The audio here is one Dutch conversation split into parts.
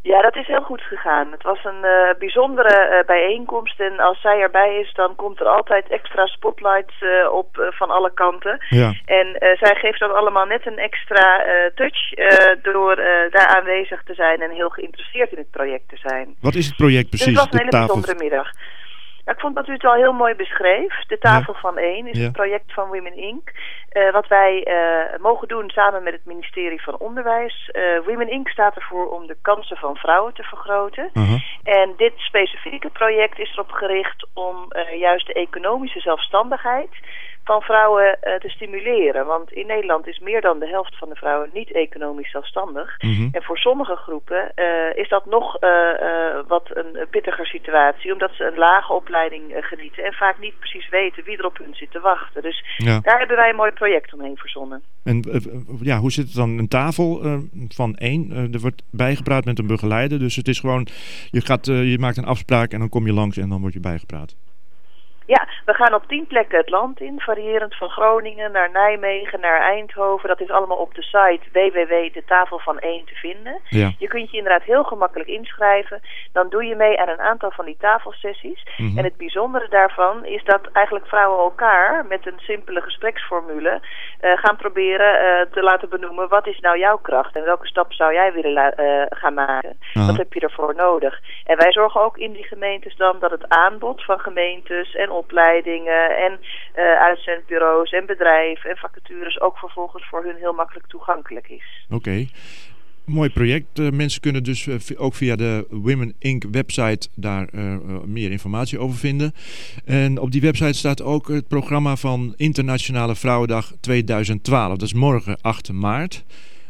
Ja, dat is heel goed gegaan. Het was een bijzondere bijeenkomst en als zij erbij is, dan komt er altijd extra spotlight op van alle kanten. Ja. En zij geeft dat allemaal net een extra touch door daar aanwezig te zijn en heel geïnteresseerd in het project te zijn. Wat is het project precies? Dus het was een hele tafel... bijzondere middag. Ja, ik vond dat u het al heel mooi beschreef. De tafel van 1 is het project van Women Inc. Wat wij mogen doen samen met het ministerie van Onderwijs. Women Inc. staat ervoor om de kansen van vrouwen te vergroten. En dit specifieke project is erop gericht om juist de economische zelfstandigheid van vrouwen te stimuleren. Want in Nederland is meer dan de helft van de vrouwen niet economisch zelfstandig. En voor sommige groepen is dat nog wat een pittiger situatie, omdat ze een lage opleiding genieten en vaak niet precies weten wie er op hun zit te wachten. Dus daar hebben wij een mooi project omheen verzonnen. En hoe zit het dan? Een tafel van 1. Er wordt bijgepraat met een begeleider. Dus het is gewoon, je maakt een afspraak en dan kom je langs en dan word je bijgepraat. Ja, we gaan op 10 plekken het land in, variërend van Groningen naar Nijmegen, naar Eindhoven. Dat is allemaal op de site www.detafelvan1 te vinden. Ja. Je kunt je inderdaad heel gemakkelijk inschrijven. Dan doe je mee aan een aantal van die tafelsessies. En het bijzondere daarvan is dat eigenlijk vrouwen elkaar met een simpele gespreksformule gaan proberen te laten benoemen, wat is nou jouw kracht en welke stap zou jij willen gaan maken? Wat heb je ervoor nodig? En wij zorgen ook in die gemeentes dan dat het aanbod van gemeentes en opleidingen en uitzendbureaus en bedrijven en vacatures ook vervolgens voor hun heel makkelijk toegankelijk is. Oké. Mooi project. Mensen kunnen dus ook via de Women Inc. website daar meer informatie over vinden. En op die website staat ook het programma van Internationale Vrouwendag 2012. Dat is morgen 8 maart.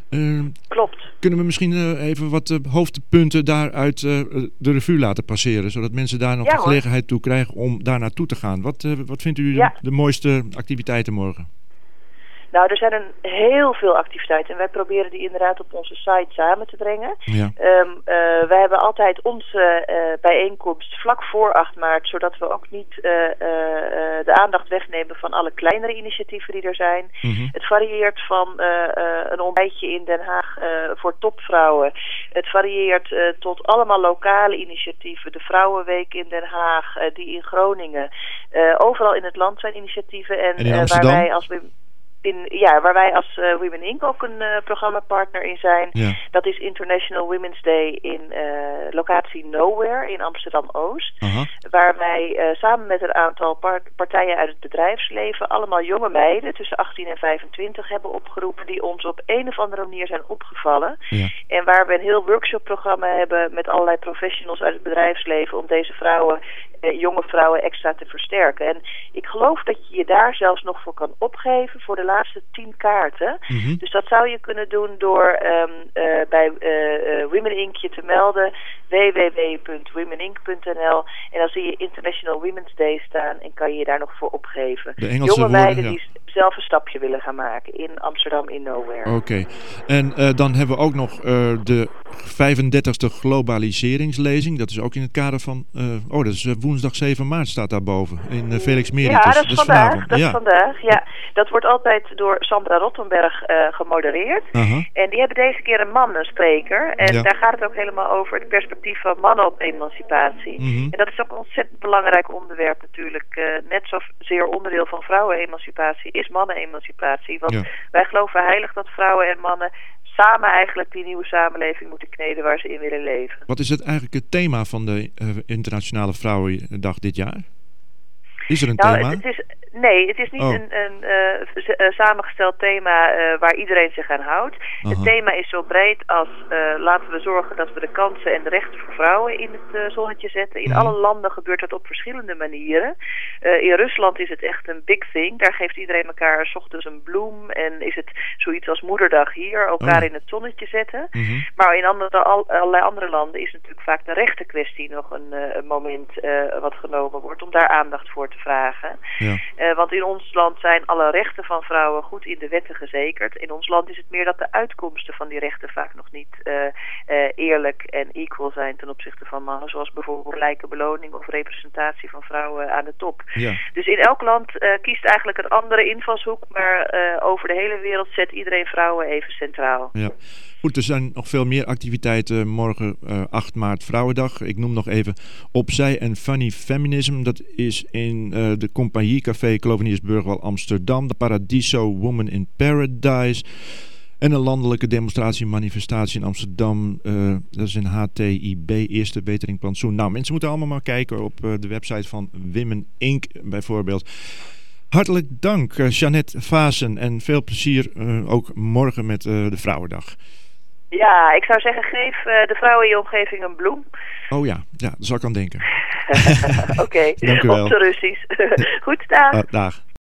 Klopt. Kunnen we misschien even wat hoofdpunten daaruit de revue laten passeren, zodat mensen daar nog de gelegenheid toe krijgen om daar naartoe te gaan? Wat vindt u de mooiste activiteiten morgen? Nou, er zijn heel veel activiteiten en wij proberen die inderdaad op onze site samen te brengen. Ja. Wij hebben altijd onze bijeenkomst vlak voor 8 maart, zodat we ook niet de aandacht wegnemen van alle kleinere initiatieven die er zijn. Het varieert van een ontbijtje in Den Haag voor topvrouwen. Het varieert tot allemaal lokale initiatieven. De Vrouwenweek in Den Haag, die in Groningen. Overal in het land zijn initiatieven en in Amsterdam? Waar wij als Women Inc. ook een programmapartner in zijn. Ja. Dat is International Women's Day in locatie Nowhere in Amsterdam-Oost. Waar wij samen met een aantal partijen uit het bedrijfsleven allemaal jonge meiden tussen 18 en 25 hebben opgeroepen die ons op een of andere manier zijn opgevallen. Ja. En waar we een heel workshopprogramma hebben met allerlei professionals uit het bedrijfsleven om deze vrouwen, jonge vrouwen extra te versterken. En ik geloof dat je je daar zelfs nog voor kan opgeven voor de laatste 10 kaarten. Dus dat zou je kunnen doen door bij Women Inc. je te melden, www.womeninc.nl, en dan zie je International Women's Day staan en kan je je daar nog voor opgeven. Jonge meiden die zelf een stapje willen gaan maken in Amsterdam in Nowhere. Oké. En dan hebben we ook nog de 35e globaliseringslezing. Dat is ook in het kader van dat is woensdag 7 maart staat daarboven in Felix Meritus. Ja, dat is vandaag. Dat is vandaag. Ja, dat wordt altijd door Sandra Rottenberg gemodereerd. En die hebben deze keer een mannenspreker. En daar gaat het ook helemaal over het perspectief van mannen op emancipatie. En dat is ook een ontzettend belangrijk onderwerp natuurlijk. Net zozeer onderdeel van vrouwenemancipatie is manneneemancipatie. Want wij geloven heilig dat vrouwen en mannen samen eigenlijk die nieuwe samenleving moeten kneden waar ze in willen leven. Wat is eigenlijk het thema van de Internationale Vrouwendag dit jaar? Is er een thema? Het is niet een samengesteld thema waar iedereen zich aan houdt. Het thema is zo breed als laten we zorgen dat we de kansen en de rechten voor vrouwen in het zonnetje zetten. In alle landen gebeurt dat op verschillende manieren. In Rusland is het echt een big thing. Daar geeft iedereen elkaar 's ochtends een bloem en is het zoiets als moederdag hier, elkaar in het zonnetje zetten. Maar in allerlei andere landen is natuurlijk vaak de rechtenkwestie nog een moment wat genomen wordt om daar aandacht voor te vragen. Want in ons land zijn alle rechten van vrouwen goed in de wetten gezekerd. In ons land is het meer dat de uitkomsten van die rechten vaak nog niet eerlijk en equal zijn ten opzichte van mannen. Zoals bijvoorbeeld gelijke beloning of representatie van vrouwen aan de top. Dus in elk land kiest eigenlijk een andere invalshoek. Maar over de hele wereld zet iedereen vrouwen even centraal. Ja. Goed, er zijn nog veel meer activiteiten. Morgen 8 maart Vrouwendag. Ik noem nog even Opzij en Funny Feminism. Dat is in de Compagnie Café Kloveniersburgwal Amsterdam. De Paradiso Woman in Paradise. En een landelijke demonstratie-manifestatie in Amsterdam. Dat is een HTIB, Eerste Wetering Plantsoen. Nou, mensen moeten allemaal maar kijken op de website van Women Inc. bijvoorbeeld. Hartelijk dank, Jeannette Vaassen. En veel plezier ook morgen met de Vrouwendag. Ja, ik zou zeggen, geef de vrouwen in je omgeving een bloem. Oh ja, daar zal ik aan denken. Oké, Dank u wel. op de Russisch. Goed, dag. Dag.